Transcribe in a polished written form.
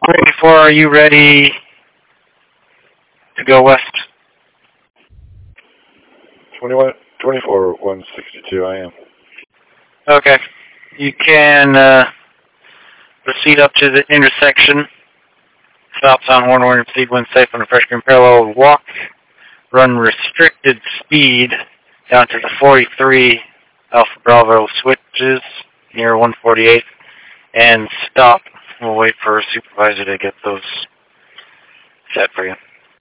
184, are you ready to go west? 24, 162, I am. Okay. You can proceed up to the intersection. Stop sign, horn, warning, proceed when safe on a fresh green parallel. Walk, run restricted speed down to the 43 Alpha Bravo switches near 148 and stop. We'll wait for a supervisor to get those set for you.